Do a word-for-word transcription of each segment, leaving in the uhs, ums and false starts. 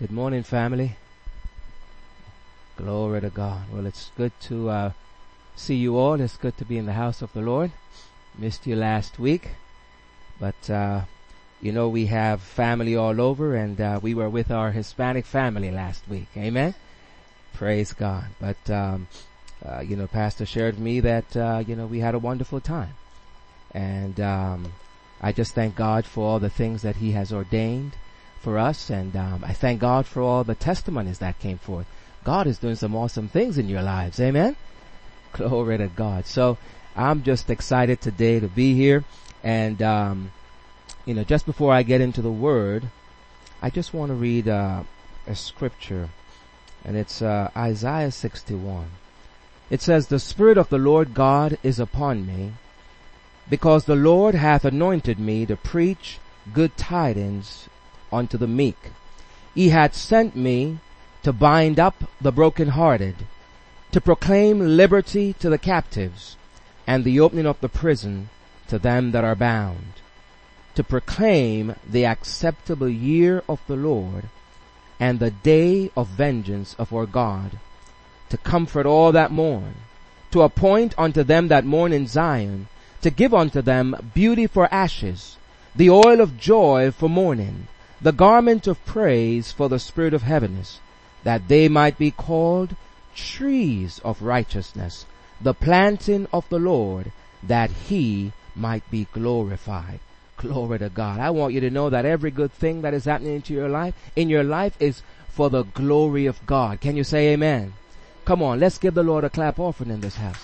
Good morning, family. Glory to God. Well, it's good to uh, see you all. It's good to be in the house of the Lord. Missed you last week, but uh, you know we have family all over, and uh, we were with our Hispanic family last week. Amen. Praise God. But um, uh, you know, Pastor shared with me that uh, you know we had a wonderful time, and um, I just thank God for all the things that He has ordained for us, and um, I thank God for all the testimonies that came forth. God is doing some awesome things in your lives. Amen. Glory to God. So I'm just excited today to be here, and um, you know, just before I get into the Word, I just want to read uh, a scripture, and it's uh, Isaiah sixty-one. It says, "The Spirit of the Lord God is upon me, because the Lord hath anointed me to preach good tidings unto the meek. He hath sent me to bind up the brokenhearted, to proclaim liberty to the captives, and the opening of the prison to them that are bound, to proclaim the acceptable year of the Lord, and the day of vengeance of our God, to comfort all that mourn, to appoint unto them that mourn in Zion, to give unto them beauty for ashes, the oil of joy for mourning, the garment of praise for the spirit of heaviness, that they might be called trees of righteousness, the planting of the Lord, that He might be glorified." Glory to God. I want you to know that every good thing that is happening into your life, in your life, is for the glory of God. Can you say amen? Come on, let's give the Lord a clap offering in this house.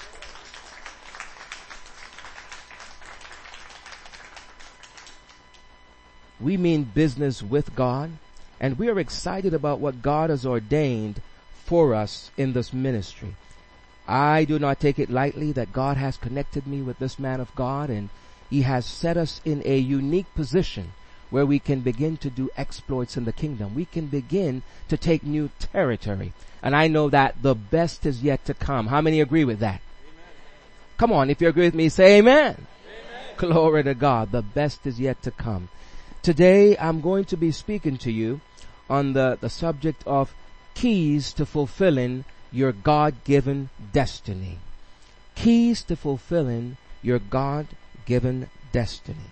We mean business with God, and we are excited about what God has ordained for us in this ministry. I do not take it lightly that God has connected me with this man of God, and He has set us in a unique position where we can begin to do exploits in the kingdom. We can begin to take new territory. And I know that the best is yet to come. How many agree with that? Amen. Come on, if you agree with me, say amen. Amen. Glory to God. The best is yet to come. Today I'm going to be speaking to you on the, the subject of keys to fulfilling your God-given destiny. Keys to fulfilling your God-given destiny.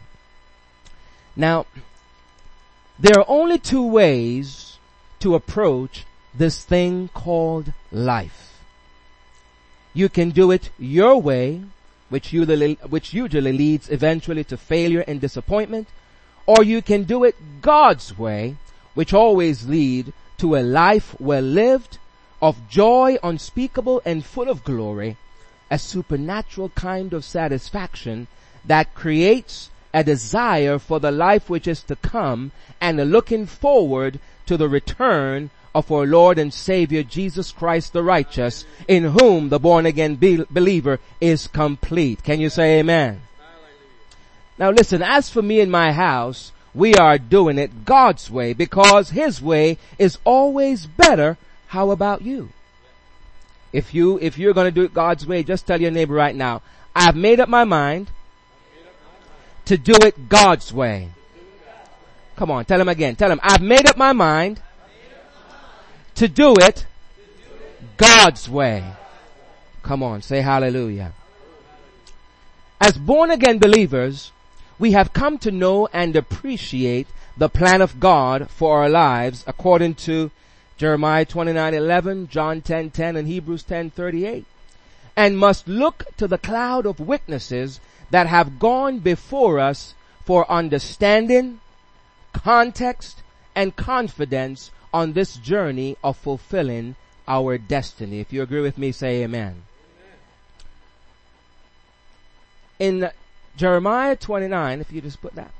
Now, there are only two ways to approach this thing called life. You can do it your way, which usually, which usually leads eventually to failure and disappointment, or you can do it God's way, which always lead to a life well lived, of joy unspeakable and full of glory, a supernatural kind of satisfaction that creates a desire for the life which is to come, and a looking forward to the return of our Lord and Savior Jesus Christ the righteous, in whom the born again be- believer is complete. Can you say amen? Now listen, as for me and my house, we are doing it God's way, because His way is always better. How about you? If you, if you're going to do it God's way, just tell your neighbor right now, I've made up my mind to do it God's way. Come on, tell him again. Tell him, I've made up my mind to do it God's way. Come on, say hallelujah. As born again believers, we have come to know and appreciate the plan of God for our lives according to Jeremiah twenty-nine eleven, John ten ten, and Hebrews ten thirty-eight, and must look to the cloud of witnesses that have gone before us for understanding, context, and confidence on this journey of fulfilling our destiny. If you agree with me, say amen. Amen. In Jeremiah twenty-nine, if you just put that.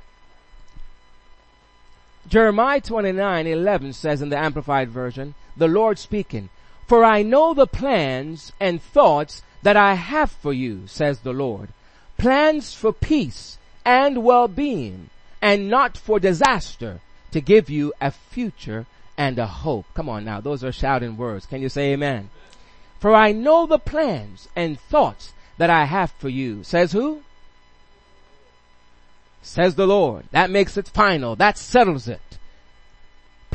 Jeremiah twenty-nine eleven says in the Amplified Version, the Lord speaking, "For I know the plans and thoughts that I have for you, says the Lord, plans for peace and well-being, and not for disaster, to give you a future and a hope." Come on now, those are shouting words. Can you say amen? "For I know the plans and thoughts that I have for you," says who? Says the Lord. That makes it final. That settles it.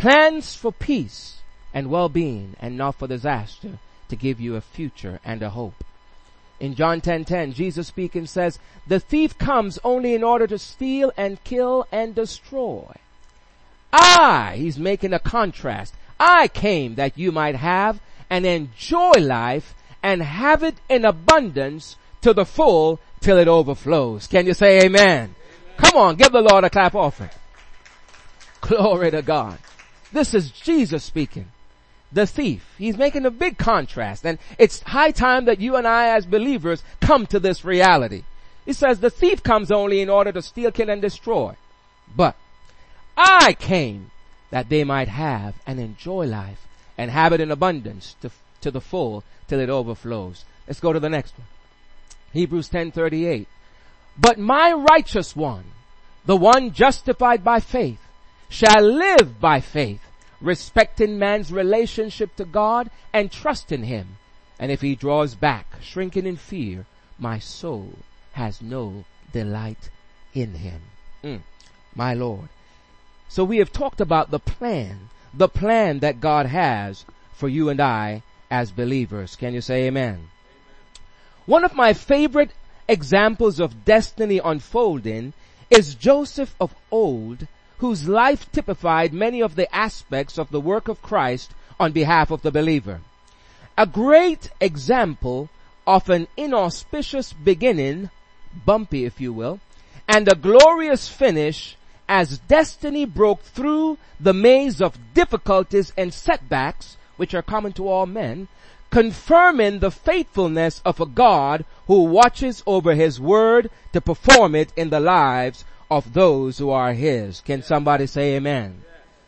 plans for peace and well-being and not for disaster, to give you a future and a hope. In John ten ten, Jesus speaking says, the thief comes only in order to steal and kill and destroy. I, he's making a contrast. I came that you might have and enjoy life and have it in abundance to the full till it overflows. Can you say amen? Amen. Come on, give the Lord a clap offering. Glory to God. This is Jesus speaking. The thief. He's making a big contrast, and it's high time that you and I as believers come to this reality. He says the thief comes only in order to steal, kill, and destroy. But I came that they might have and enjoy life and have it in abundance to, to the full till it overflows. Let's go to the next one. Hebrews ten thirty-eight. But my righteous one, the one justified by faith, shall live by faith, respecting man's relationship to God and trust in him. And if he draws back, shrinking in fear, my soul has no delight in him. Mm, my Lord. So we have talked about the plan, the plan that God has for you and I as believers. Can you say amen? Amen. One of my favorite examples of destiny unfolding is Joseph of old, whose life typified many of the aspects of the work of Christ on behalf of the believer. A great example of an inauspicious beginning, bumpy if you will, and a glorious finish as destiny broke through the maze of difficulties and setbacks which are common to all men, confirming the faithfulness of a God who watches over his word to perform it in the lives of those who are his. Can somebody say amen?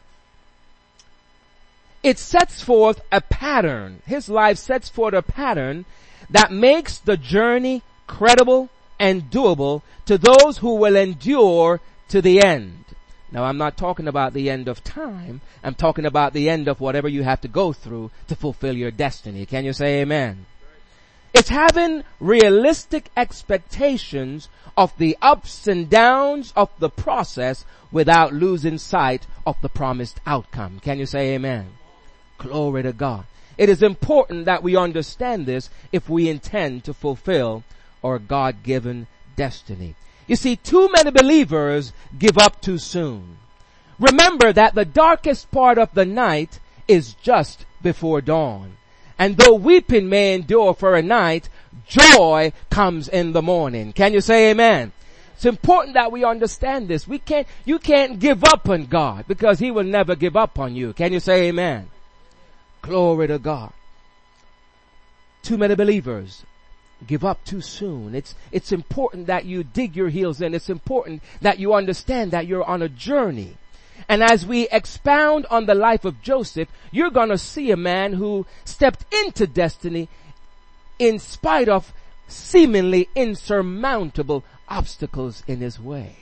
It sets forth a pattern. His life sets forth a pattern that makes the journey credible and doable to those who will endure to the end. Now, I'm not talking about the end of time. I'm talking about the end of whatever you have to go through to fulfill your destiny. Can you say amen? It's having realistic expectations of the ups and downs of the process without losing sight of the promised outcome. Can you say amen? Glory to God. It is important that we understand this if we intend to fulfill our God-given destiny. You see, too many believers give up too soon. Remember that the darkest part of the night is just before dawn. And though weeping may endure for a night, joy comes in the morning. Can you say amen? It's important that we understand this. We can't, you can't give up on God because he will never give up on you. Can you say amen? Glory to God. Too many believers give up too soon. It's, it's important that you dig your heels in. It's important that you understand that you're on a journey. And as we expound on the life of Joseph, you're going to see a man who stepped into destiny in spite of seemingly insurmountable obstacles in his way.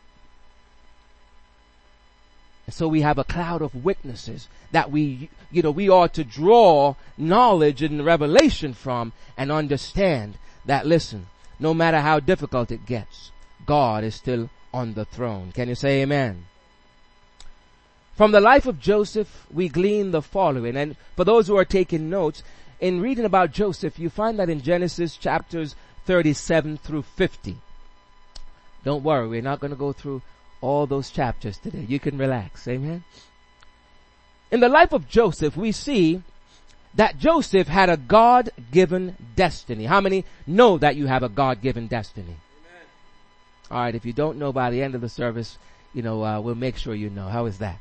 And so we have a cloud of witnesses that we, you know, we ought to draw knowledge and revelation from and understand that, listen, no matter how difficult it gets, God is still on the throne. Can you say amen? From the life of Joseph, we glean the following. And for those who are taking notes, in reading about Joseph, you find that in Genesis chapters thirty-seven through fifty. Don't worry, we're not going to go through all those chapters today. You can relax. Amen. In the life of Joseph, we see that Joseph had a God-given destiny. How many know that you have a God-given destiny? Amen. All right. If you don't know by the end of the service, you know, uh, we'll make sure you know. How is that?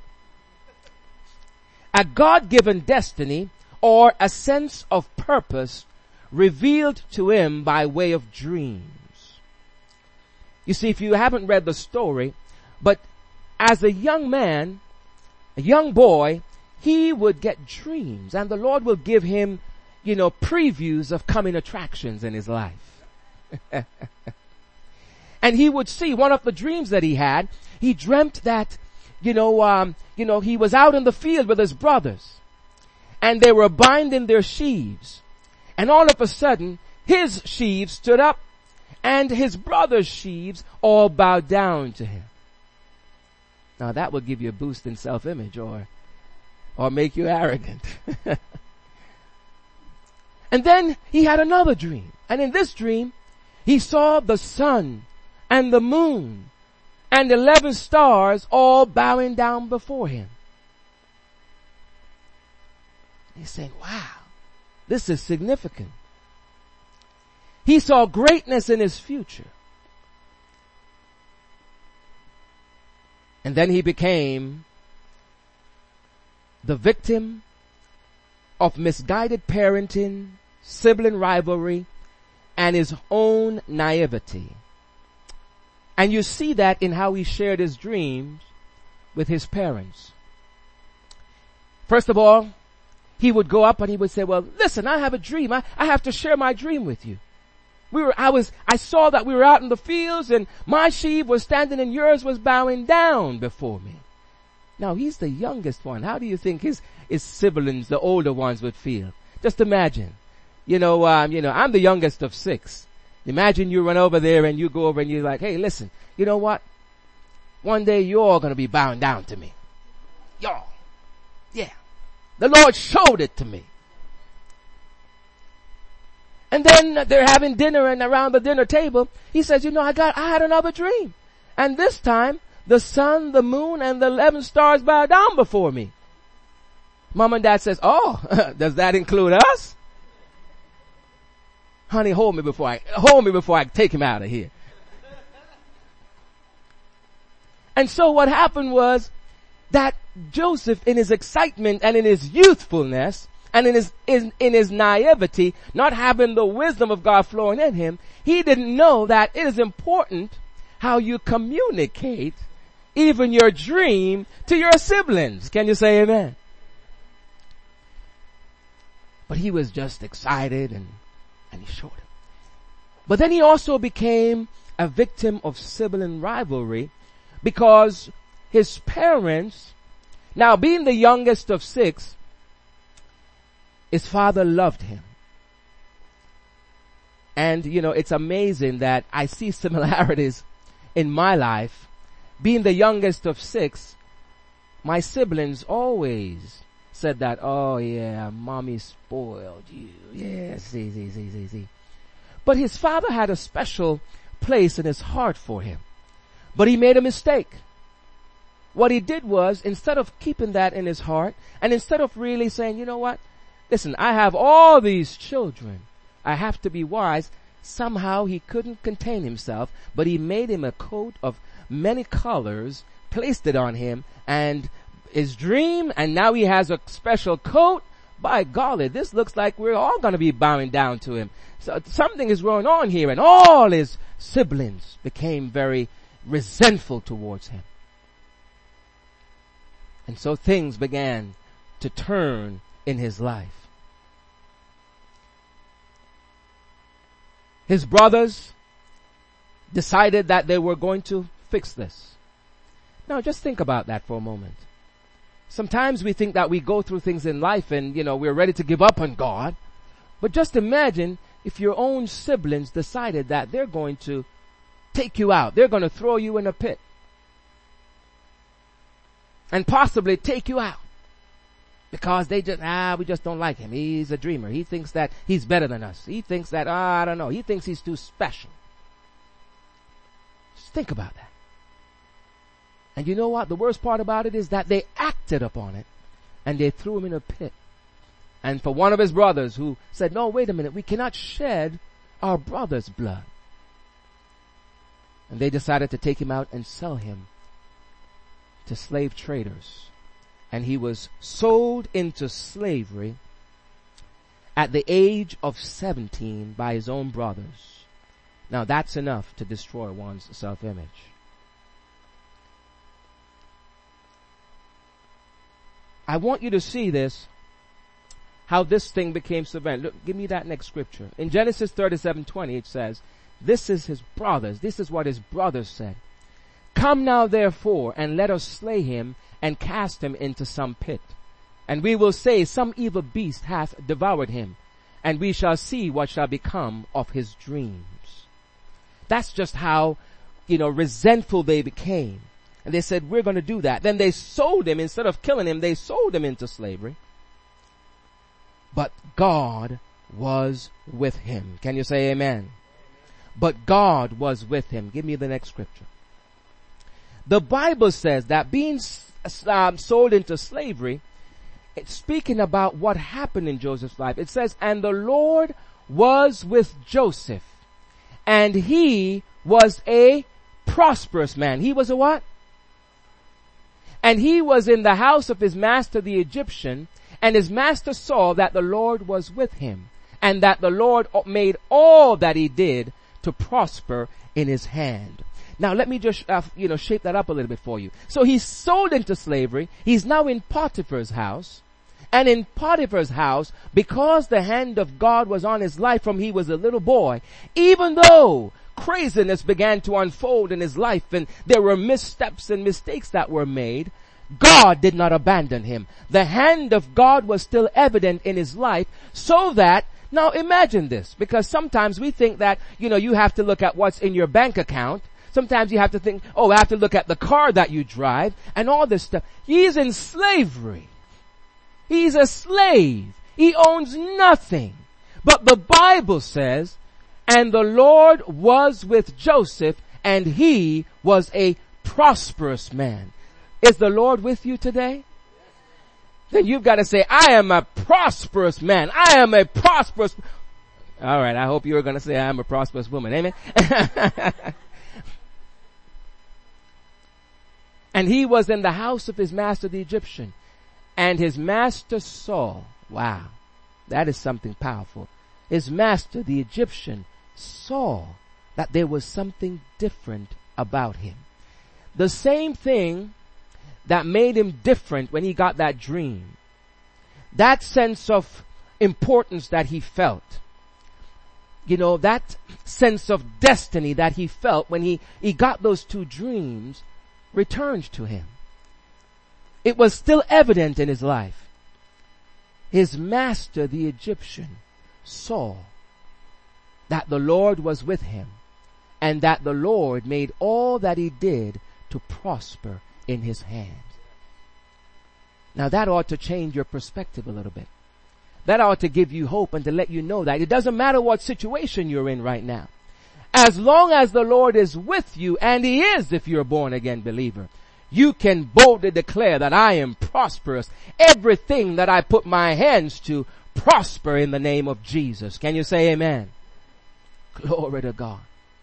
A God-given destiny or a sense of purpose revealed to him by way of dreams. You see, if you haven't read the story, but as a young man, a young boy, he would get dreams and the Lord will give him, you know, previews of coming attractions in his life. And he would see one of the dreams that he had. He dreamt that, you know, um, you know, he was out in the field with his brothers and they were binding their sheaves. And all of a sudden, his sheaves stood up and his brother's sheaves all bowed down to him. Now that will give you a boost in self-image, or or make you arrogant. And then he had another dream. And in this dream, he saw the sun and the moon and eleven stars all bowing down before him. He's saying, wow, this is significant. He saw greatness in his future. And then he became the victim of misguided parenting, sibling rivalry, and his own naivety. And you see that in how he shared his dreams with his parents. First of all, he would go up and he would say, well, listen, I have a dream. I, I have to share my dream with you. We were, I was, I saw that we were out in the fields and my sheep was standing and yours was bowing down before me. Now he's the youngest one. How do you think his, his siblings, the older ones, would feel? Just imagine. You know, um, you know, I'm the youngest of six. Imagine you run over there and you go over and you're like, hey, listen, you know what? One day you're all gonna be bowing down to me. Y'all. Yeah. The Lord showed it to me. And then they're having dinner and around the dinner table, he says, you know, I got, I had another dream. And this time, the sun, the moon, and the eleven stars bow down before me. Mom and dad says, oh, does that include us? Honey, hold me before I, hold me before I take him out of here. And so what happened was that Joseph, in his excitement and in his youthfulness, and in his, in, in his naivety, not having the wisdom of God flowing in him, he didn't know that it is important how you communicate even your dream to your siblings. Can you say amen? But he was just excited and, and he showed it. But then he also became a victim of sibling rivalry because his parents, now being the youngest of six, his father loved him. And, you know, it's amazing that I see similarities in my life. Being the youngest of six, my siblings always said that, oh yeah, mommy spoiled you. Yes, see, see, see, see, see. But his father had a special place in his heart for him. But he made a mistake. What he did was, instead of keeping that in his heart, and instead of really saying, you know what, listen, I have all these children, I have to be wise, somehow he couldn't contain himself, but he made him a coat of many colors, placed it on him, and his dream, and now he has a special coat. By golly, this looks like we're all going to be bowing down to him. So something is going on here, and all his siblings became very resentful towards him. And so things began to turn in his life. His brothers decided that they were going to fix this. Now just think about that for a moment. Sometimes we think that we go through things in life and, you know, we're ready to give up on God. But just imagine if your own siblings decided that they're going to take you out. They're going to throw you in a pit. And possibly take you out. Because they just, ah, we just don't like him. He's a dreamer. He thinks that he's better than us. He thinks that, ah, I don't know. He thinks he's too special. Just think about that. And you know what? The worst part about it is that they acted upon it and they threw him in a pit. And for one of his brothers who said, no, wait a minute, we cannot shed our brother's blood. And they decided to take him out and sell him to slave traders. And he was sold into slavery at the age of seventeen by his own brothers. Now that's enough to destroy one's self-image. I want you to see this, how this thing became severe. Look, give me that next scripture. In Genesis thirty-seven twenty it says, this is his brothers, this is what his brothers said. Come now therefore, and let us slay him, and cast him into some pit. And we will say, some evil beast hath devoured him, and we shall see what shall become of his dreams. That's just how, you know, resentful they became. And they said, we're going to do that. Then they sold him. Instead of killing him, they sold him into slavery. But God was with him. Can you say amen? But God was with him. Give me the next scripture. The Bible says that being um, sold into slavery, it's speaking about what happened in Joseph's life. It says, and the Lord was with Joseph, and he was a prosperous man. He was a what? And he was in the house of his master the Egyptian, and his master saw that the Lord was with him, and that the Lord made all that he did to prosper in his hand. Now let me just, uh, you know, shape that up a little bit for you. So he's sold into slavery. He's now in Potiphar's house. And in Potiphar's house, because the hand of God was on his life from he was a little boy, even though craziness began to unfold in his life and there were missteps and mistakes that were made, God did not abandon him. The hand of God was still evident in his life, so that, now imagine this, because sometimes we think that, you know, you have to look at what's in your bank account. Sometimes you have to think, oh, I have to look at the car that you drive and all this stuff. He's in slavery. He's a slave. He owns nothing. But the Bible says, and the Lord was with Joseph, and he was a prosperous man. Is the Lord with you today? Then you've got to say, I am a prosperous man. I am a prosperous. All right. I hope you were going to say I am a prosperous woman. Amen. And he was in the house of his master the Egyptian. And his master saw, wow, that is something powerful. His master the Egyptian saw that there was something different about him. The same thing that made him different when he got that dream. That sense of importance that he felt. You know, that sense of destiny that he felt when he, he got those two dreams returned to him. It was still evident in his life. His master, the Egyptian, saw that the Lord was with him, and that the Lord made all that he did to prosper in his hand. Now that ought to change your perspective a little bit. That ought to give you hope and to let you know that it doesn't matter what situation you're in right now. As long as the Lord is with you, and he is if you're a born again believer, you can boldly declare that I am prosperous. Everything that I put my hands to prosper in the name of Jesus. Can you say amen? Glory to God.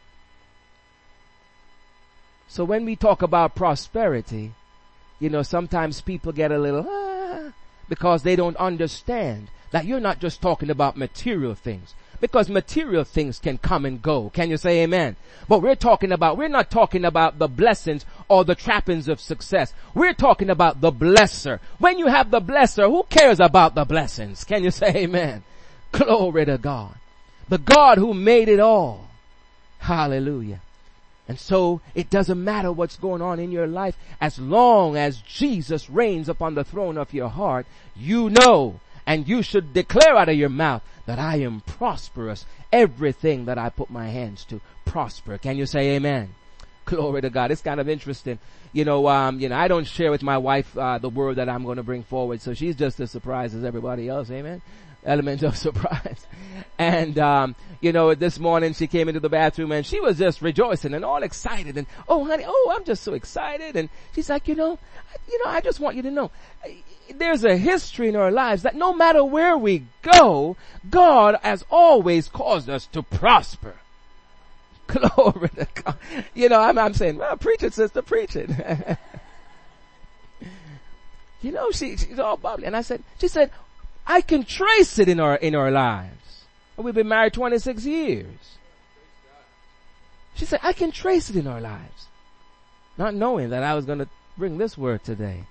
So when we talk about prosperity, you know, sometimes people get a little, ah, because they don't understand that you're not just talking about material things. Because material things can come and go. Can you say amen? But we're talking about, we're not talking about the blessings or the trappings of success. We're talking about the blesser. When you have the blesser, who cares about the blessings? Can you say amen? Glory to God. The God who made it all. Hallelujah. And so it doesn't matter what's going on in your life. As long as Jesus reigns upon the throne of your heart, you know, and you should declare out of your mouth that I am prosperous. Everything that I put my hands to prosper. Can you say amen? Glory to God. It's kind of interesting. You know, um, you know, I don't share with my wife, uh, the word that I'm going to bring forward. So she's just as surprised as everybody else. Amen. Element of surprise. And, um, you know, this morning she came into the bathroom and she was just rejoicing and all excited and, oh honey, oh, I'm just so excited. And she's like, you know, you know, I just want you to know, there's a history in our lives that no matter where we go, God has always caused us to prosper. Glory to God. You know, I'm, I'm saying, well, preach it, sister, preach it. You know, she, she's all bubbly. And I said, she said, I can trace it in our, in our lives. We've been married twenty-six years. She said, I can trace it in our lives. Not knowing that I was going to bring this word today.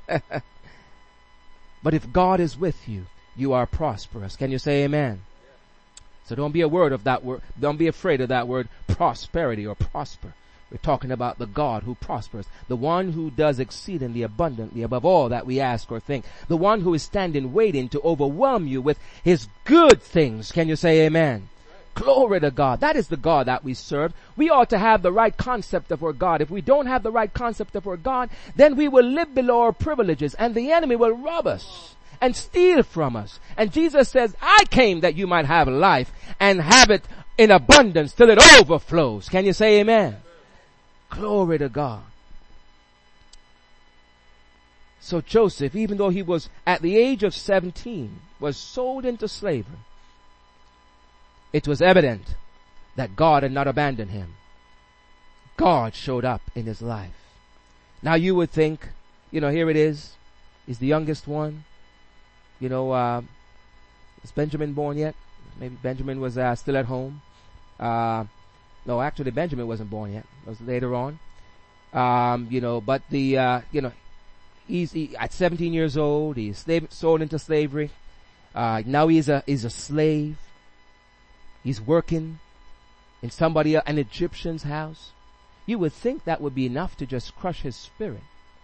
But if God is with you, you are prosperous. Can you say amen? So don't be a word of that word. Don't be afraid of that word prosperity or prosper. We're talking about the God who prospers, the one who does exceedingly abundantly above all that we ask or think, the one who is standing waiting to overwhelm you with his good things. Can you say amen? Glory to God. That is the God that we serve. We ought to have the right concept of our God. If we don't have the right concept of our God, then we will live below our privileges and the enemy will rob us and steal from us. And Jesus says, I came that you might have life and have it in abundance till it overflows. Can you say amen? Glory to God. So Joseph, even though he was at the age of seventeen, was sold into slavery, it was evident that God had not abandoned him. God showed up in his life. Now you would think, you know, here it is. He's the youngest one. You know, uh, is Benjamin born yet? Maybe Benjamin was uh, still at home. Uh, no, actually Benjamin wasn't born yet. It was later on. Um, you know, but the, uh, you know, he's he, at seventeen years old. He's slave, sold into slavery. Uh, now he's a, he's a slave. He's working in somebody, an Egyptian's house. You would think that would be enough to just crush his spirit.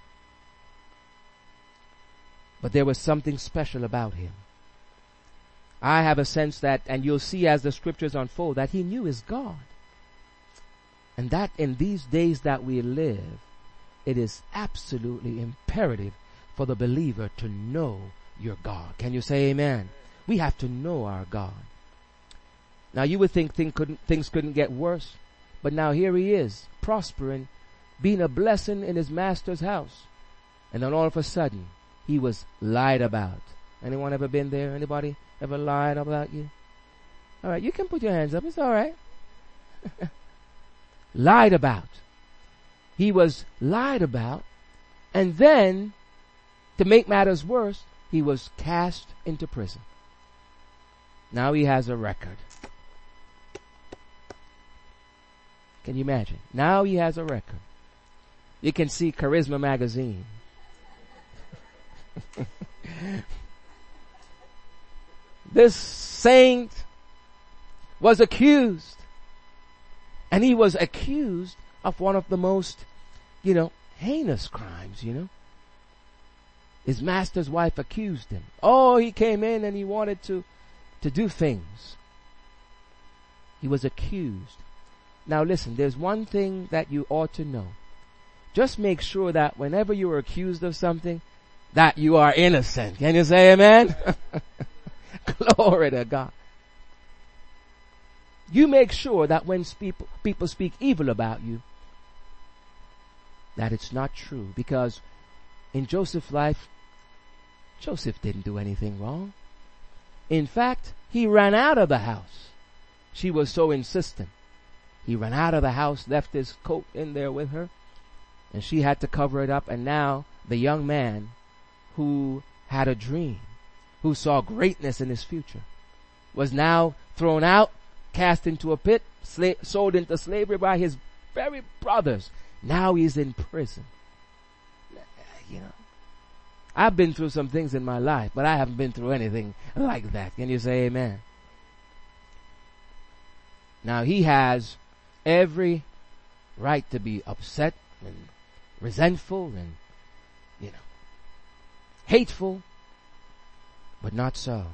But there was something special about him. I have a sense that, and you'll see as the scriptures unfold, that he knew his God. And that in these days that we live, it is absolutely imperative for the believer to know your God. Can you say amen? We have to know our God. Now you would think thing couldn't, things couldn't get worse, but now here he is, prospering, being a blessing in his master's house. And then all of a sudden, he was lied about. Anyone ever been there? Anybody ever lied about you? Alright, you can put your hands up, it's alright. Lied about. He was lied about, and then, to make matters worse, he was cast into prison. Now he has a record. Can you imagine? Now he has a record. You can see Charisma magazine. This saint was accused. And he was accused of one of the most, you know, heinous crimes, you know. His master's wife accused him. Oh, he came in and he wanted to, to do things. He was accused. Now listen, there's one thing that you ought to know. Just make sure that whenever you are accused of something, that you are innocent. Can you say amen? Glory to God. You make sure that when people, people speak evil about you, that it's not true. Because in Joseph's life, Joseph didn't do anything wrong. In fact, he ran out of the house. She was so insistent. He ran out of the house, left his coat in there with her, and she had to cover it up. And now the young man who had a dream, who saw greatness in his future, was now thrown out, cast into a pit, sla- sold into slavery by his very brothers. Now he's in prison. You know, I've been through some things in my life, but I haven't been through anything like that. Can you say amen? Now he has every right to be upset and resentful and, you know, hateful, but not so.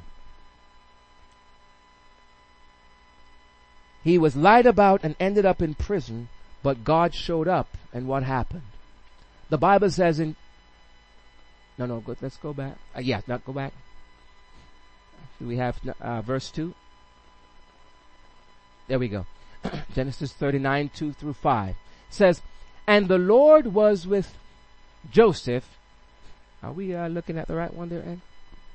He was lied about and ended up in prison, but God showed up, and what happened? The Bible says in, no, no, good, let's go back. Uh, yeah, not go back. We have uh, verse two. There we go. Genesis thirty-nine, two through five says, and the Lord was with Joseph. Are we uh, looking at the right one there, Ed?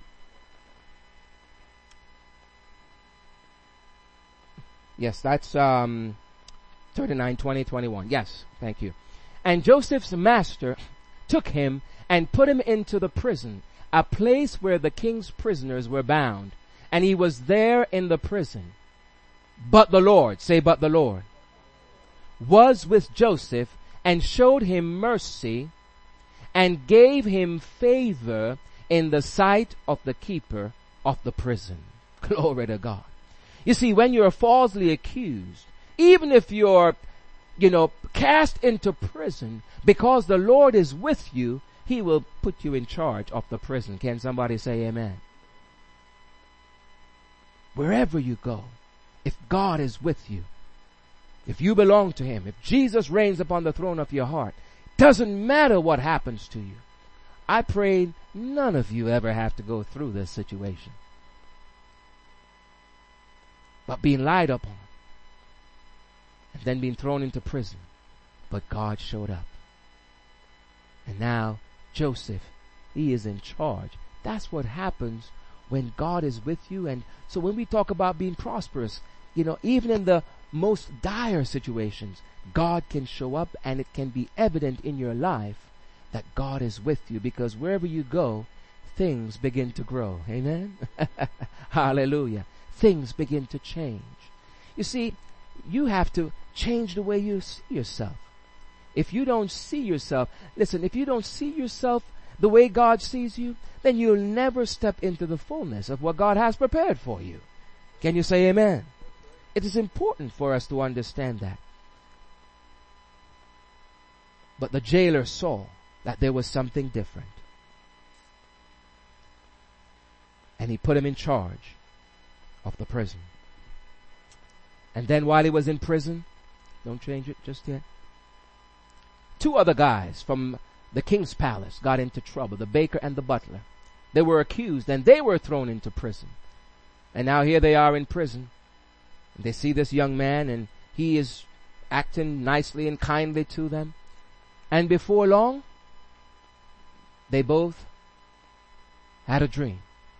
Yes, that's um, thirty-nine, twenty, twenty-one. Yes, thank you. And Joseph's master took him and put him into the prison, a place where the king's prisoners were bound. And he was there in the prison. But the Lord, say but the Lord, was with Joseph and showed him mercy and gave him favor in the sight of the keeper of the prison. Glory to God. You see, when you're falsely accused, even if you're, you know, cast into prison, because the Lord is with you, he will put you in charge of the prison. Can somebody say amen? Wherever you go, if God is with you, if you belong to Him, if Jesus reigns upon the throne of your heart, doesn't matter what happens to you. I pray none of you ever have to go through this situation. But being lied upon and then being thrown into prison. But God showed up. And now Joseph, he is in charge. That's what happens when God is with you. And so when we talk about being prosperous, you know, even in the most dire situations, God can show up, and it can be evident in your life that God is with you, because wherever you go, things begin to grow. Amen? Hallelujah. Things begin to change. You see, you have to change the way you see yourself. If you don't see yourself, listen, if you don't see yourself the way God sees you, then you'll never step into the fullness of what God has prepared for you. Can you say amen? It is important for us to understand that. But the jailer saw that there was something different. And he put him in charge of the prison. And then while he was in prison, don't change it just yet, two other guys from the king's palace got into trouble, the baker and the butler. They were accused and they were thrown into prison. And now here they are in prison. They see this young man and he is acting nicely and kindly to them. And before long, they both had a dream.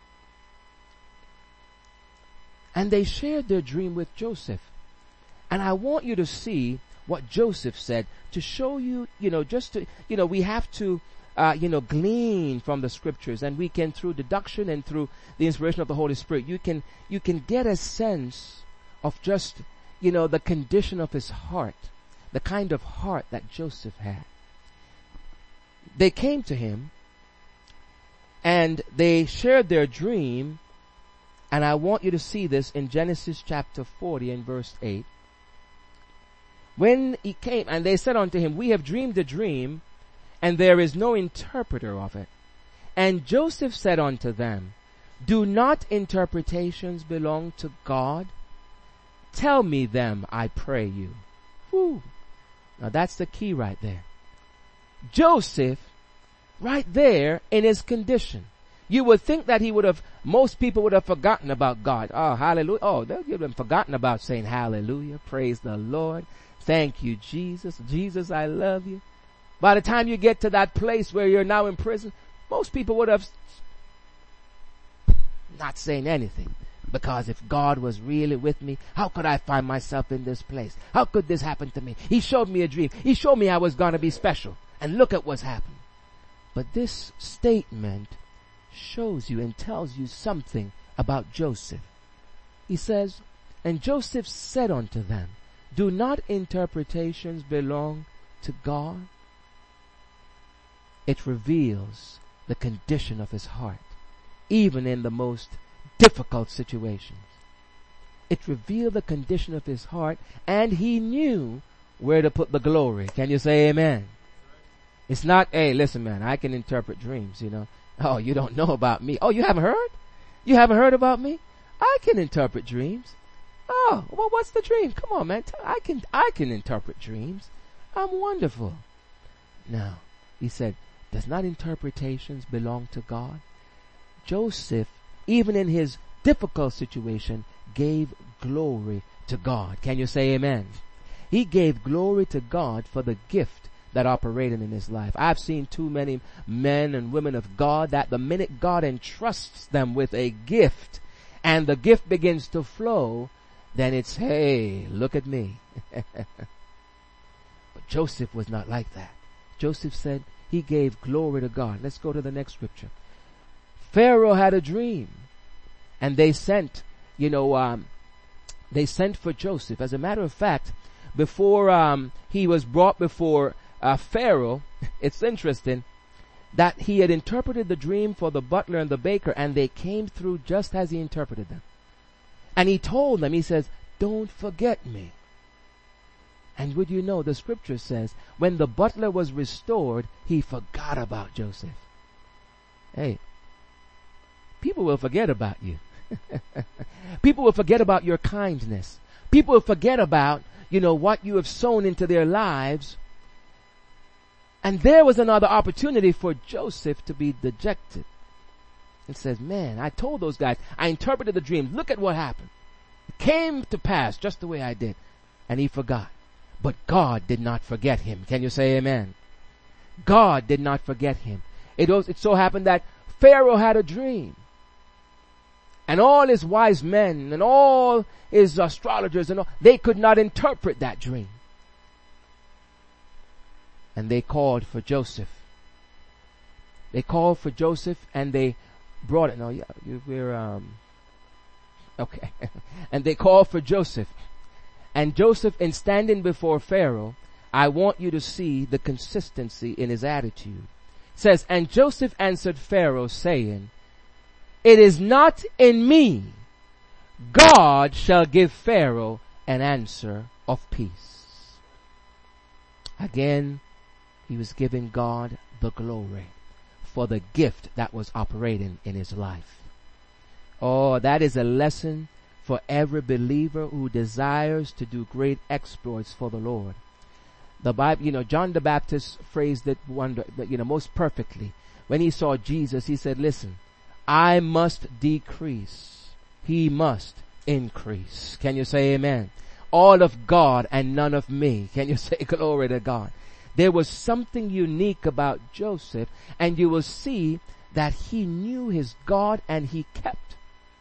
And they shared their dream with Joseph. And I want you to see what Joseph said to show you, you know, just to, you know, we have to, uh, you know, glean from the scriptures, and we can, through deduction and through the inspiration of the Holy Spirit, you can, you can get a sense of just, you know, the condition of his heart, the kind of heart that Joseph had. They came to him and they shared their dream. And I want you to see this in Genesis chapter forty and verse eight. When he came, and they said unto him, we have dreamed a dream, and there is no interpreter of it. And Joseph said unto them, do not interpretations belong to God? Tell me them, I pray you. Whew. Now that's the key right there. Joseph, right there in his condition. You would think that he would have, most people would have forgotten about God. Oh, hallelujah. Oh, they would have forgotten about saying hallelujah. Praise the Lord. Thank you, Jesus. Jesus, I love you. By the time you get to that place where you're now in prison, most people would have not saying anything. Because if God was really with me, how could I find myself in this place? How could this happen to me? He showed me a dream. He showed me I was going to be special. And look at what's happened. But this statement shows you and tells you something about Joseph. He says, and Joseph said unto them, do not interpretations belong to God? It reveals the condition of his heart, even in the most difficult situations. It revealed the condition of his heart, and he knew where to put the glory. Can you say amen? It's not, hey, listen, man, I can interpret dreams, you know. Oh, you don't know about me. Oh, you haven't heard? You haven't heard about me? I can interpret dreams. Oh, well, what's the dream? Come on, man. I can, I can interpret dreams. I'm wonderful. Now, he said, does not interpretations belong to God? Joseph, even in his difficult situation, gave glory to God. Can you say amen? He gave glory to God for the gift that operated in his life. I've seen too many men and women of God that the minute God entrusts them with a gift and the gift begins to flow, then it's, hey, look at me. But Joseph was not like that. Joseph said he gave glory to God. Let's go to the next scripture. Pharaoh had a dream, and they sent, you know, um, they sent for Joseph. As a matter of fact, before um, he was brought before Uh, Pharaoh, it's interesting that he had interpreted the dream for the butler and the baker, and they came through just as he interpreted them. And he told them, he says, don't forget me. And would you know, the scripture says, when the butler was restored, he forgot about Joseph. Hey, people will forget about you. People will forget about your kindness. People will forget about, you know, what you have sown into their lives. And there was another opportunity for Joseph to be dejected. It says, man, I told those guys, I interpreted the dream. Look at what happened. It came to pass just the way I did. And he forgot. But God did not forget him. Can you say amen? God did not forget him. It was, it so happened that Pharaoh had a dream. And all his wise men and all his astrologers and all, they could not interpret that dream. And they called for Joseph. They called for Joseph and they brought it. No, yeah, we're, um, okay. And they called for Joseph. And Joseph, in standing before Pharaoh, I want you to see the consistency in his attitude. It says, and Joseph answered Pharaoh saying, it is not in me. God shall give Pharaoh an answer of peace. Again, he was giving God the glory for the gift that was operating in his life. Oh, that is a lesson for every believer who desires to do great exploits for the Lord. The Bible, you know, John the Baptist phrased it wonder, you know, most perfectly. When he saw Jesus, he said, listen, I must decrease. He must increase. Can you say amen? All of God and none of me. Can you say glory to God? There was something unique about Joseph, and you will see that he knew his God and he kept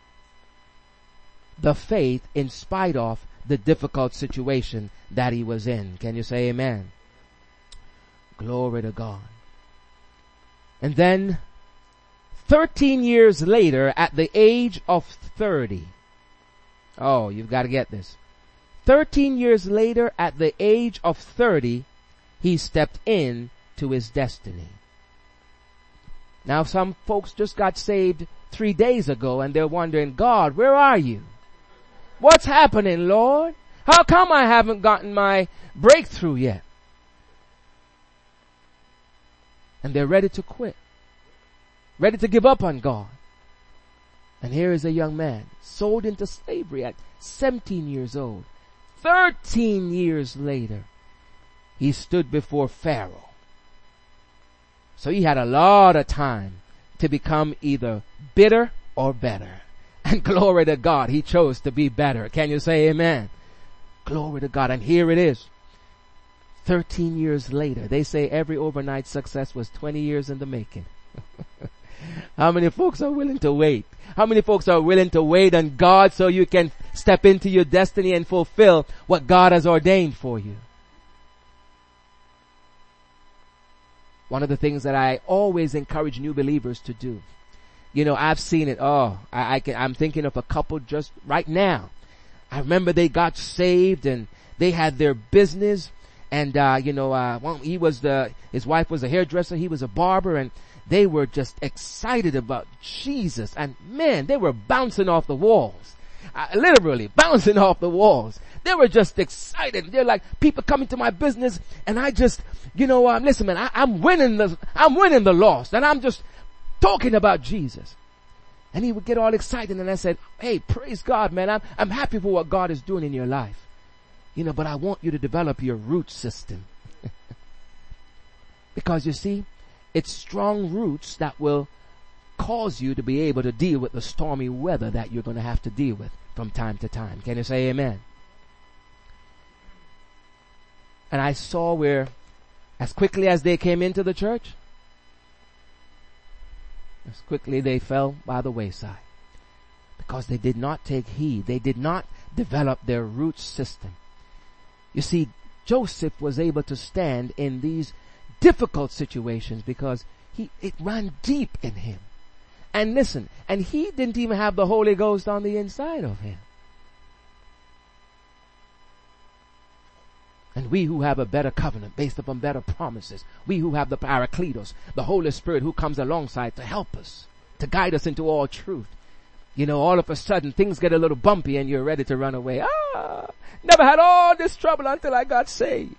the faith in spite of the difficult situation that he was in. Can you say amen? Glory to God. And then thirteen years later, at the age of thirty, oh, you've got to get this. thirteen years later, at the age of thirty, he stepped in to his destiny. Now some folks just got saved three days ago and they're wondering, God, where are you? What's happening, Lord? How come I haven't gotten my breakthrough yet? And they're ready to quit. Ready to give up on God. And here is a young man sold into slavery at seventeen years old. thirteen years later, he stood before Pharaoh. So he had a lot of time to become either bitter or better. And glory to God, he chose to be better. Can you say amen? Glory to God. And here it is. thirteen years later. They say every overnight success was twenty years in the making. How many folks are willing to wait? How many folks are willing to wait on God so you can step into your destiny and fulfill what God has ordained for you? One of the things that I always encourage new believers to do. You know, I've seen it. Oh, I, I can, I'm thinking of a couple just right now. I remember they got saved and they had their business, and uh, you know, uh, well, he was the, his wife was a hairdresser, he was a barber, and they were just excited about Jesus. And man, they were bouncing off the walls, uh, literally bouncing off the walls. They were just excited. They're like, people coming to my business, and I just, you know, um, listen, man, I, I'm winning the, I'm winning the lost, and I'm just talking about Jesus. And he would get all excited, and I said, hey, praise God, man. I'm, I'm happy for what God is doing in your life. You know, but I want you to develop your root system. Because you see, it's strong roots that will cause you to be able to deal with the stormy weather that you're going to have to deal with from time to time. Can you say amen? And I saw where, as quickly as they came into the church, as quickly they fell by the wayside. Because they did not take heed. They did not develop their root system. You see, Joseph was able to stand in these difficult situations because he, it ran deep in him. And listen, and he didn't even have the Holy Ghost on the inside of him. And we who have a better covenant based upon better promises, we who have the Paracletos, the Holy Spirit who comes alongside to help us, to guide us into all truth. You know, all of a sudden things get a little bumpy and you're ready to run away. Ah, never had all this trouble until I got saved.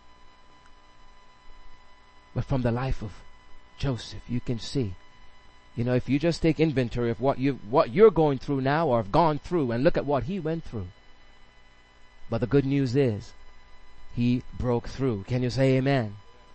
But from the life of Joseph, you can see, You know, if you just take inventory of what you what you're going through now or have gone through and look at what he went through. But the good news is he broke through. Can you say amen?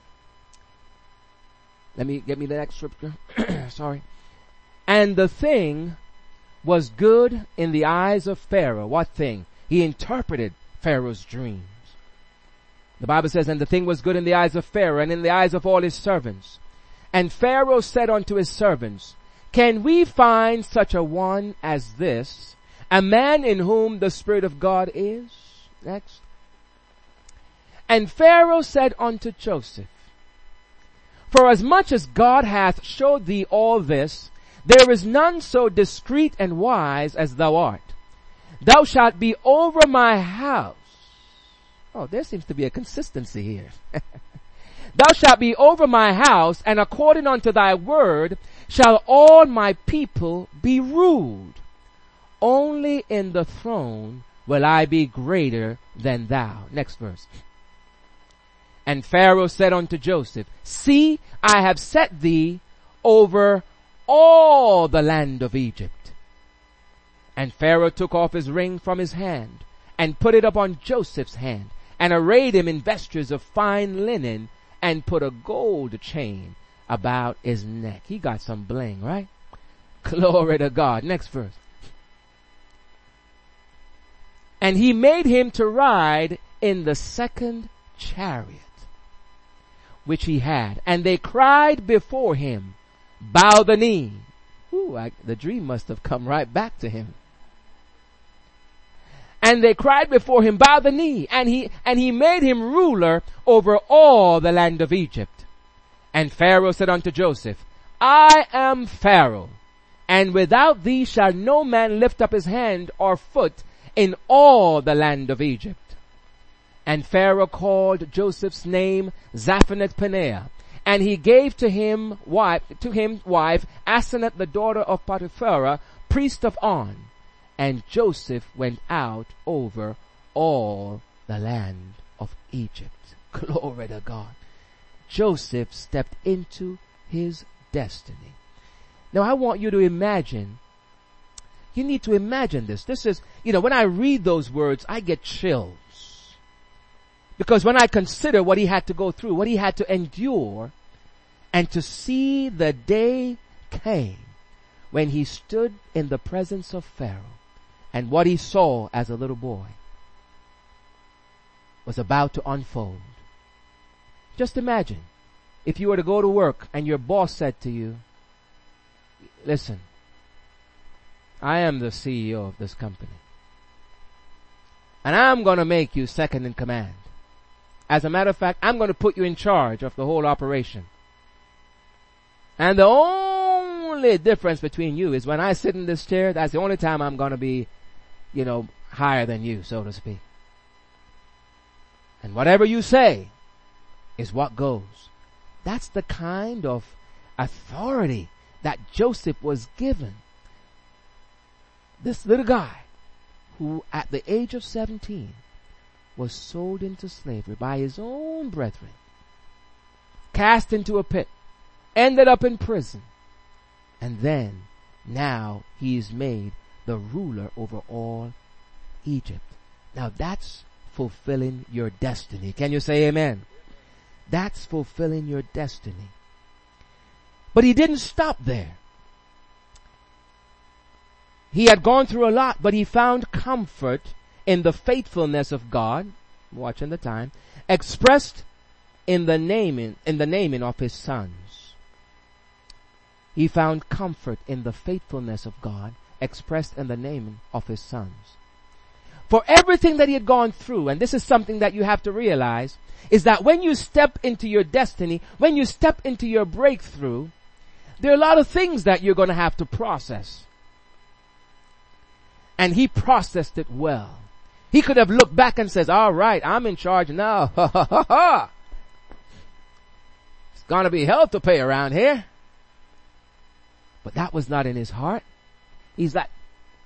Let me get me the next scripture. Sorry. And the thing was good in the eyes of Pharaoh. What thing? He interpreted Pharaoh's dreams. The Bible says, and the thing was good in the eyes of Pharaoh and in the eyes of all his servants. And Pharaoh said unto his servants, can we find such a one as this, a man in whom the Spirit of God is? Next. And Pharaoh said unto Joseph, for as much as God hath showed thee all this, there is none so discreet and wise as thou art. Thou shalt be over my house. Oh, there seems to be a consistency here. Thou shalt be over my house, and according unto thy word shall all my people be ruled. Only in the throne will I be greater than thou. Next verse. And Pharaoh said unto Joseph, see, I have set thee over all the land of Egypt. And Pharaoh took off his ring from his hand and put it upon Joseph's hand and arrayed him in vestures of fine linen and put a gold chain about his neck. He got some bling, right? Glory to God. Next verse. And he made him to ride in the second chariot which he had. And they cried before him, bow the knee. Ooh, I, the dream must have come right back to him. And they cried before him, bow the knee. And he, and he made him ruler over all the land of Egypt. And Pharaoh said unto Joseph, I am Pharaoh, and without thee shall no man lift up his hand or foot in all the land of Egypt. And Pharaoh called Joseph's name Zaphenath-Paneah, and he gave to him wife, to him wife Asenath, the daughter of Potiphar, priest of On. And Joseph went out over all the land of Egypt. Glory to God. Joseph stepped into his destiny. Now I want you to imagine, you need to imagine this. This is, you know, when I read those words, I get chills. Because when I consider what he had to go through, what he had to endure, and to see the day came when he stood in the presence of Pharaoh, and what he saw as a little boy was about to unfold. Just imagine if you were to go to work and your boss said to you, listen, I am the C E O of this company, and I'm going to make you second in command. As a matter of fact, I'm going to put you in charge of the whole operation. And the only difference between you is when I sit in this chair, that's the only time I'm going to be, you know, higher than you, so to speak. And whatever you say is what goes. That's the kind of authority that Joseph was given. This little guy who at the age of seventeen was sold into slavery by his own brethren, cast into a pit, ended up in prison, and then now he is made the ruler over all Egypt. Now that's fulfilling your destiny. Can you say amen? That's fulfilling your destiny. But he didn't stop there. He had gone through a lot, but he found comfort in the faithfulness of God, watching the time, expressed in the naming, in the naming of his sons. He found comfort in the faithfulness of God, expressed in the naming of his sons. For everything that he had gone through, and this is something that you have to realize, is that when you step into your destiny, when you step into your breakthrough, there are a lot of things that you're going to have to process. And he processed it well. He could have looked back and says, all right, I'm in charge now. Ha ha ha ha. It's gonna be hell to pay around here. But that was not in his heart. He's like,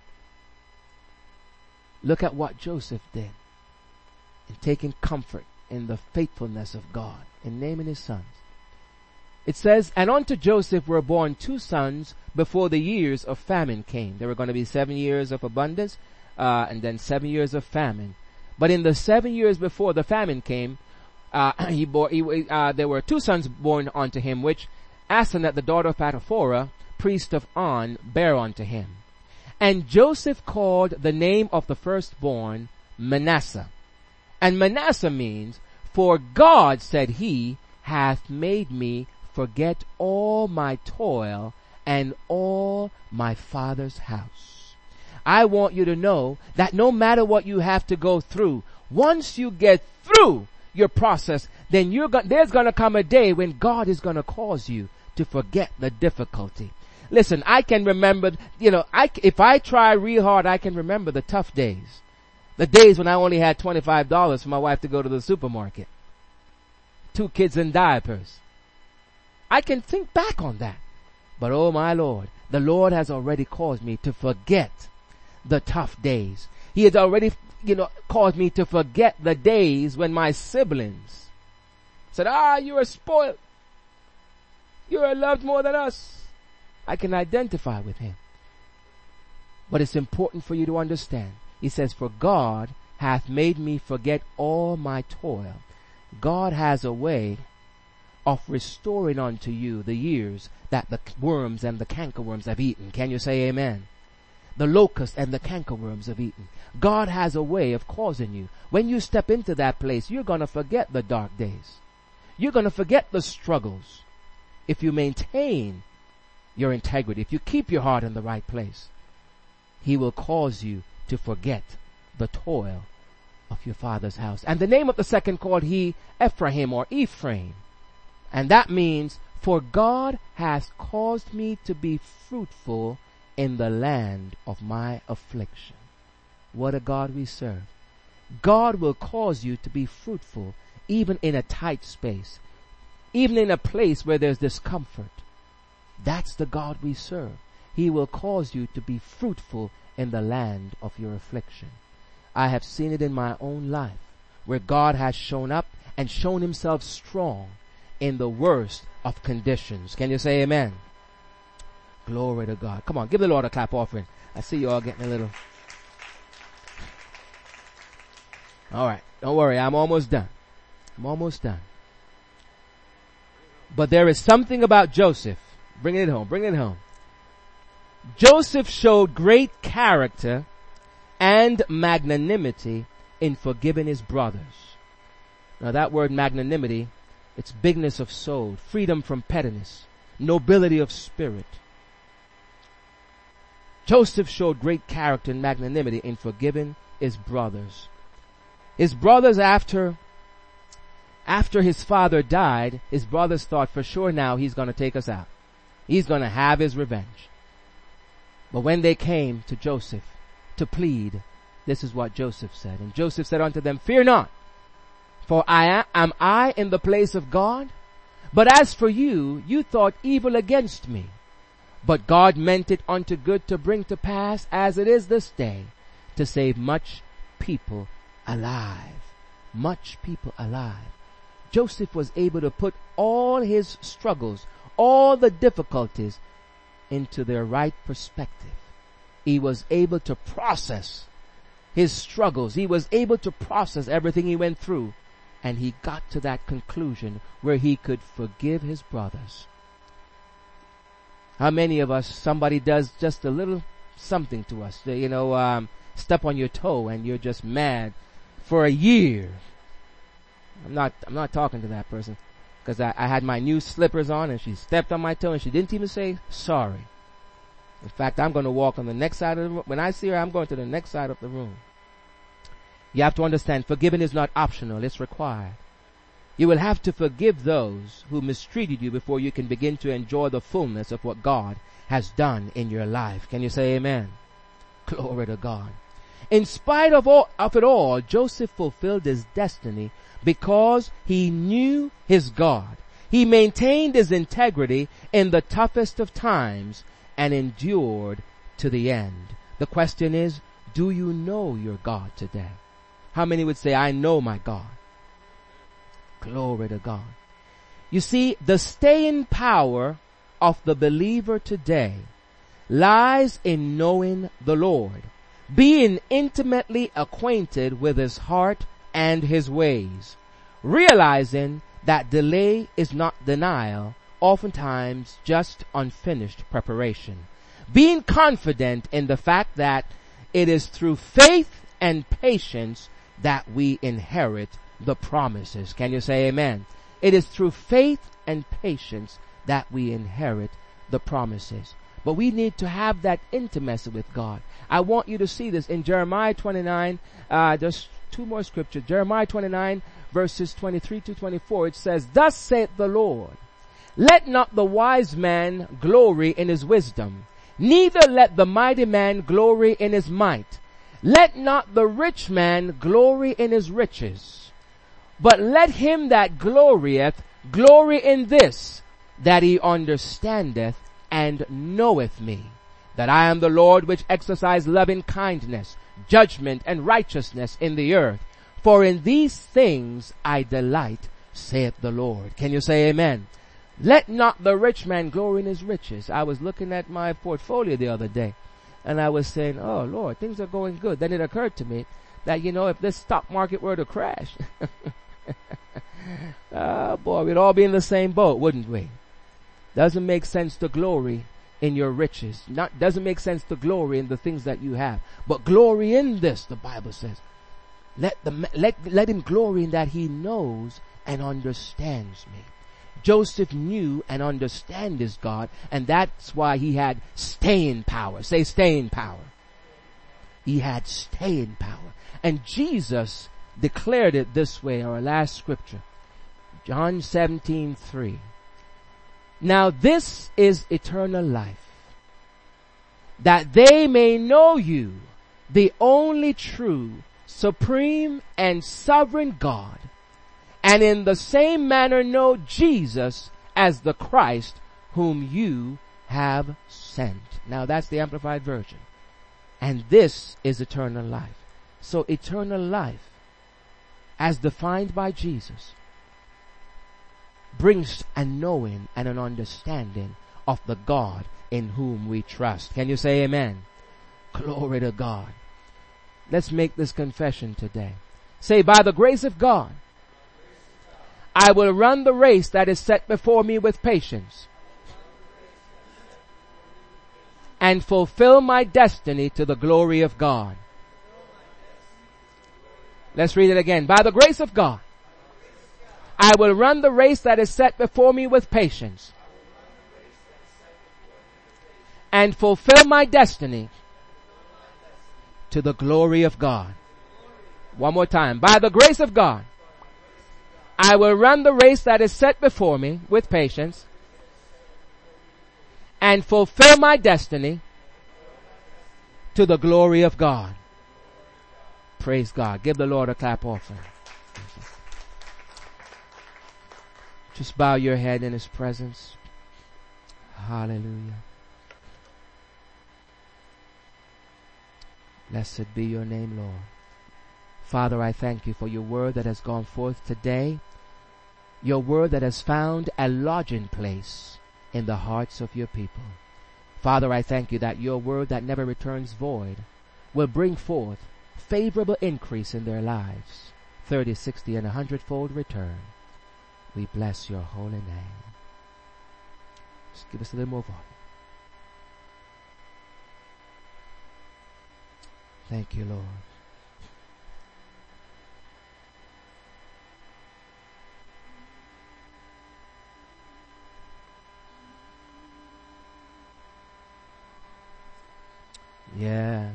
look at what Joseph did in taking comfort in the faithfulness of God, in naming his sons. It says, and unto Joseph were born two sons before the years of famine came. There were going to be seven years of abundance, uh, and then seven years of famine. But in the seven years before the famine came, uh, he bore, he, uh, there were two sons born unto him, which Asenath, the daughter of Potipharah, priest of On, bare unto him. And Joseph called the name of the firstborn Manasseh. And Manasseh means, for God, said he, hath made me forget all my toil and all my father's house. I want you to know that no matter what you have to go through, once you get through your process, then you're go- there's going to come a day when God is going to cause you to forget the difficulty. Listen, I can remember, you know, I, if I try real hard, I can remember the tough days. The days when I only had twenty-five dollars for my wife to go to the supermarket. Two kids in diapers. I can think back on that. But oh my Lord, the Lord has already caused me to forget the tough days. He has already, you know, caused me to forget the days when my siblings said, ah, you are spoiled. You are loved more than us. I can identify with him. But it's important for you to understand. He says, for God hath made me forget all my toil. God has a way of restoring unto you the years that the worms and the cankerworms have eaten. Can you say amen? The locust and the cankerworms have eaten. God has a way of causing you. When you step into that place, you're going to forget the dark days. You're going to forget the struggles. If you maintain your integrity, if you keep your heart in the right place, he will cause you to forget the toil of your father's house. And the name of the second called he Ephraim or Ephraim. And that means, for God has caused me to be fruitful in the land of my affliction. What a God we serve. God will cause you to be fruitful even in a tight space, even in a place where there's discomfort. That's the God we serve. He will cause you to be fruitful in the land of your affliction. I have seen it in my own life where God has shown up and shown himself strong in the worst of conditions. Can you say amen? Glory to God. Come on, give the Lord a clap offering. I see you all getting a little. All right, don't worry, I'm almost done. I'm almost done. But there is something about Joseph. Bring it home, bring it home. Joseph showed great character and magnanimity in forgiving his brothers. Now that word magnanimity, it's bigness of soul, freedom from pettiness, nobility of spirit. Joseph showed great character and magnanimity in forgiving his brothers. His brothers, after, after his father died, his brothers thought for sure now he's going to take us out. He's going to have his revenge. But when they came to Joseph to plead, this is what Joseph said. And Joseph said unto them, fear not, for I am I in the place of God? But as for you, you thought evil against me. But God meant it unto good to bring to pass, as it is this day, to save much people alive. Much people alive. Joseph was able to put all his struggles, all the difficulties into their right perspective. He was able to process his struggles. He was able to process everything he went through. And he got to that conclusion where he could forgive his brothers. How many of us, somebody does just a little something to us, you know, um, step on your toe and you're just mad for a year. I'm not, I'm not talking to that person because I, I had my new slippers on and she stepped on my toe and she didn't even say sorry. In fact, I'm going to walk on the next side of the room. When I see her, I'm going to the next side of the room. You have to understand, forgiving is not optional, it's required. You will have to forgive those who mistreated you before you can begin to enjoy the fullness of what God has done in your life. Can you say amen? Glory to God. In spite of all, of it all, Joseph fulfilled his destiny because he knew his God. He maintained his integrity in the toughest of times and endured to the end. The question is, do you know your God today? How many would say, I know my God? Glory to God. You see, the staying power of the believer today lies in knowing the Lord, being intimately acquainted with his heart and his ways, realizing that delay is not denial, oftentimes just unfinished preparation, being confident in the fact that it is through faith and patience that we inherit the promises. Can you say amen? It is through faith and patience that we inherit the promises. But we need to have that intimacy with God. I want you to see this in Jeremiah twenty-nine. Uh, there's two more scriptures. Jeremiah twenty-nine verses twenty-three to twenty-four. It says, "Thus saith the Lord, let not the wise man glory in his wisdom, neither let the mighty man glory in his might. Let not the rich man glory in his riches, but let him that glorieth glory in this, that he understandeth and knoweth me, that I am the Lord which exercise loving kindness, judgment, and righteousness in the earth. For in these things I delight, saith the Lord." Can you say amen? Let not the rich man glory in his riches. I was looking at my portfolio the other day, and I was saying, oh Lord, things are going good. Then it occurred to me that, you know, if this stock market were to crash, oh boy, we'd all be in the same boat, wouldn't we? Doesn't make sense to glory in your riches. Not, doesn't make sense to glory in the things that you have. But glory in this, the Bible says. Let the, let, let him glory in that he knows and understands me. Joseph knew and understood his God, and that's why he had staying power. Say staying power. He had staying power. And Jesus declared it this way, our last scripture. John seventeen three. "Now this is eternal life, that they may know you, the only true, supreme, and sovereign God, and in the same manner know Jesus as the Christ whom you have sent." Now that's the Amplified Version. And this is eternal life. So eternal life, as defined by Jesus, brings a knowing and an understanding of the God in whom we trust. Can you say amen? Glory to God. Let's make this confession today. Say, by the grace of God, I will run the race that is set before me with patience and fulfill my destiny to the glory of God. Let's read it again. By the grace of God, I will run the race that is set before me with patience and fulfill my destiny to the glory of God. One more time. By the grace of God, I will run the race that is set before me with patience and fulfill my destiny to the glory of God. Praise God. Give the Lord a clap offering. Just bow your head in his presence. Hallelujah. Blessed be your name, Lord. Father, I thank you for your word that has gone forth today. Your word that has found a lodging place in the hearts of your people. Father, I thank you that your word that never returns void will bring forth favorable increase in their lives. thirty, sixty, and a hundredfold return. We bless your holy name. Just give us a little more volume. Thank you, Lord. Yes.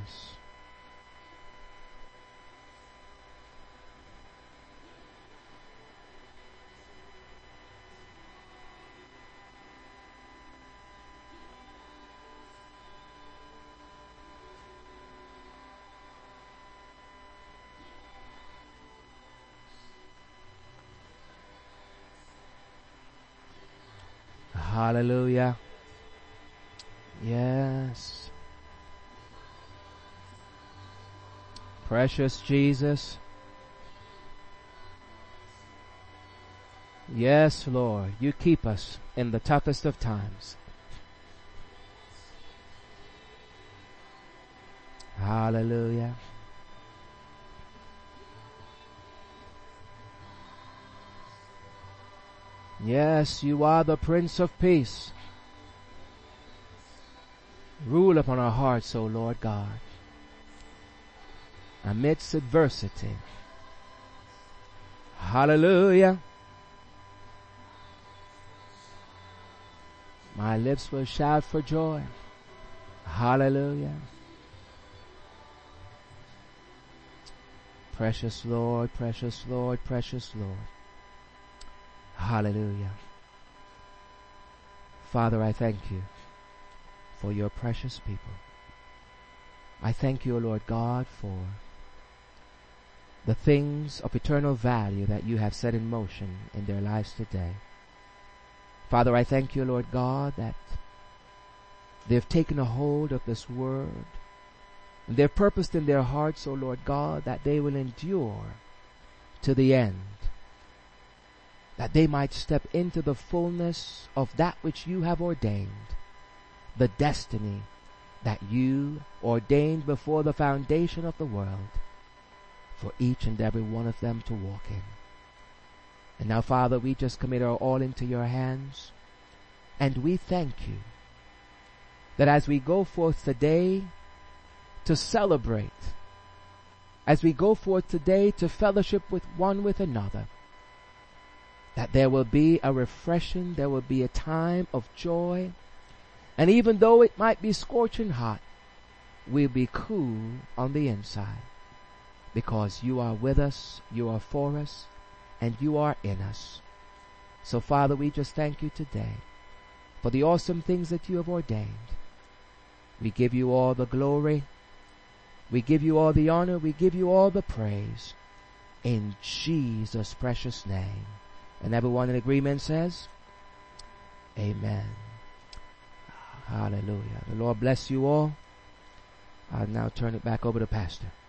Hallelujah. Yes. Precious Jesus. Yes, Lord, you keep us in the toughest of times. Hallelujah. Yes, you are the Prince of Peace. Rule upon our hearts, O Lord God, amidst adversity. Hallelujah. My lips will shout for joy. Hallelujah. Precious Lord, precious Lord, precious Lord. Hallelujah. Father, I thank you for your precious people. I thank you, O Lord God, for the things of eternal value that you have set in motion in their lives today. Father, I thank you, Lord God, that they've taken a hold of this word, and they've purposed in their hearts, O Lord God, that they will endure to the end, that they might step into the fullness of that which you have ordained, the destiny that you ordained before the foundation of the world for each and every one of them to walk in. And now, Father, we just commit our all into your hands, and we thank you that as we go forth today to celebrate, as we go forth today to fellowship with one with another, that there will be a refreshing, there will be a time of joy, and even though it might be scorching hot, we'll be cool on the inside, because you are with us, you are for us, and you are in us. So, Father, we just thank you today for the awesome things that you have ordained. We give you all the glory, we give you all the honor, we give you all the praise, in Jesus' precious name. And everyone in agreement says, amen. Hallelujah. The Lord bless you all. I'll now turn it back over to Pastor.